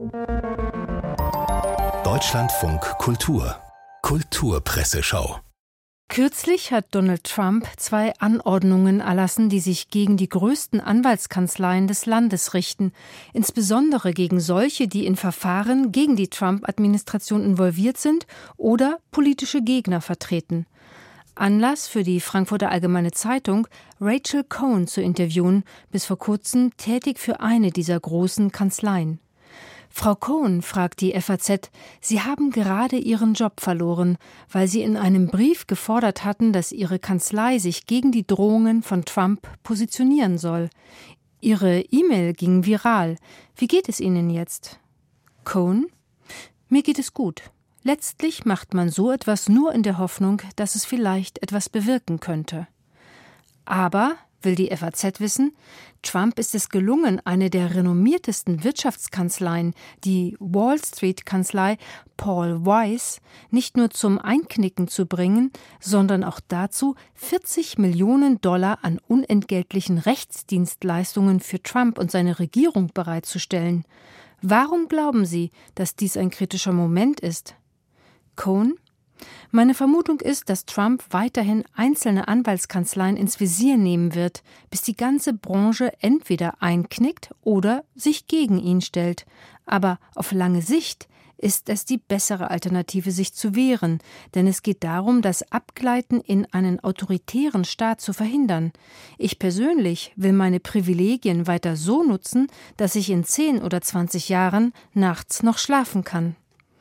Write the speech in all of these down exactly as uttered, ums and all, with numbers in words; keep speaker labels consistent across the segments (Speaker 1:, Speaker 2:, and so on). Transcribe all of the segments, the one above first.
Speaker 1: Deutschlandfunk Kultur Kulturpresseschau.
Speaker 2: Kürzlich hat Donald Trump zwei Anordnungen erlassen, die sich gegen die größten Anwaltskanzleien des Landes richten, insbesondere gegen solche, die in Verfahren gegen die Trump-Administration involviert sind oder politische Gegner vertreten. Anlass für die Frankfurter Allgemeine Zeitung, Rachel Cohn zu interviewen, bis vor kurzem tätig für eine dieser großen Kanzleien. Frau Cohn, fragt die F A Z, Sie haben gerade Ihren Job verloren, weil Sie in einem Brief gefordert hatten, dass Ihre Kanzlei sich gegen die Drohungen von Trump positionieren soll. Ihre E-Mail ging viral. Wie geht es Ihnen jetzt? Cohn: Mir geht es gut. Letztlich macht man so etwas nur in der Hoffnung, dass es vielleicht etwas bewirken könnte. Aber, will die F A Z wissen, Trump ist es gelungen, eine der renommiertesten Wirtschaftskanzleien, die Wall-Street-Kanzlei Paul Weiss, nicht nur zum Einknicken zu bringen, sondern auch dazu, vierzig Millionen Dollar an unentgeltlichen Rechtsdienstleistungen für Trump und seine Regierung bereitzustellen. Warum glauben Sie, dass dies ein kritischer Moment ist? Cohn: Meine Vermutung ist, dass Trump weiterhin einzelne Anwaltskanzleien ins Visier nehmen wird, bis die ganze Branche entweder einknickt oder sich gegen ihn stellt. Aber auf lange Sicht ist es die bessere Alternative, sich zu wehren, denn es geht darum, das Abgleiten in einen autoritären Staat zu verhindern. Ich persönlich will meine Privilegien weiter so nutzen, dass ich in zehn oder zwanzig Jahren nachts noch schlafen kann.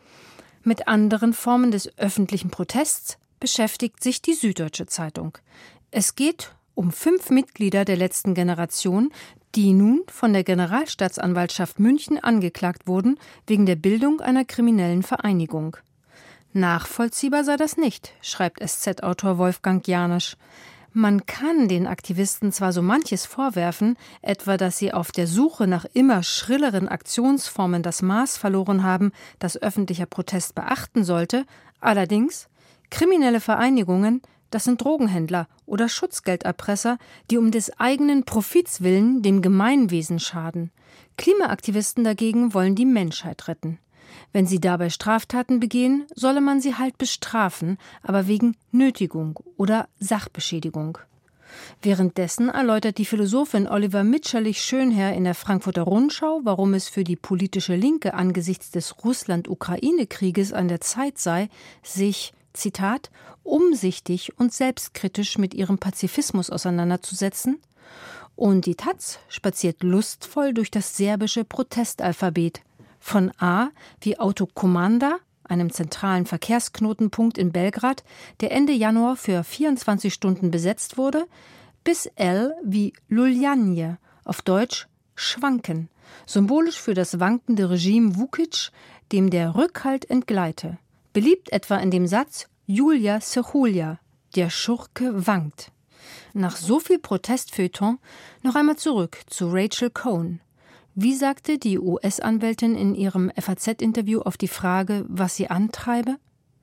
Speaker 2: Mit anderen Formen des öffentlichen Protests beschäftigt sich die Süddeutsche Zeitung. Es geht um fünf Mitglieder der letzten Generation, die nun von der Generalstaatsanwaltschaft München angeklagt wurden wegen der Bildung einer kriminellen Vereinigung. Nachvollziehbar sei das nicht, schreibt S Z-Autor Wolfgang Janisch. Man kann den Aktivisten zwar so manches vorwerfen, etwa dass sie auf der Suche nach immer schrilleren Aktionsformen das Maß verloren haben, das öffentlicher Protest beachten sollte, allerdings kriminelle Vereinigungen, das sind Drogenhändler oder Schutzgelderpresser, die um des eigenen Profits willen dem Gemeinwesen schaden. Klimaaktivisten dagegen wollen die Menschheit retten. Wenn sie dabei Straftaten begehen, solle man sie halt bestrafen, aber wegen Nötigung oder Sachbeschädigung. Währenddessen erläutert die Philosophin Oliver Mitscherlich-Schönherr in der Frankfurter Rundschau, warum es für die politische Linke angesichts des Russland-Ukraine-Krieges an der Zeit sei, sich, Zitat, umsichtig und selbstkritisch mit ihrem Pazifismus auseinanderzusetzen. Und die Taz spaziert lustvoll durch das serbische Protestalphabet. Von A wie Autokomanda, einem zentralen Verkehrsknotenpunkt in Belgrad, der Ende Januar für vierundzwanzig Stunden besetzt wurde, bis L wie Luljanje, auf Deutsch Schwanken, symbolisch für das wankende Regime Vučić, dem der Rückhalt entgleite. Beliebt etwa in dem Satz Julia Sehulja, der Schurke wankt. Nach so viel Protestfeuilleton noch einmal zurück zu Rachel Cohn. Wie sagte die U S-Anwältin in ihrem F A Z-Interview auf die Frage, was sie antreibe?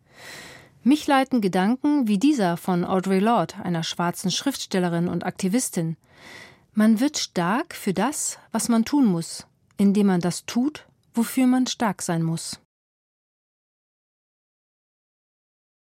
Speaker 2: Mich leiten Gedanken wie dieser von Audre Lorde, einer schwarzen Schriftstellerin und Aktivistin. Man wird stark für das, was man tun muss, indem man das tut, wofür man stark sein muss.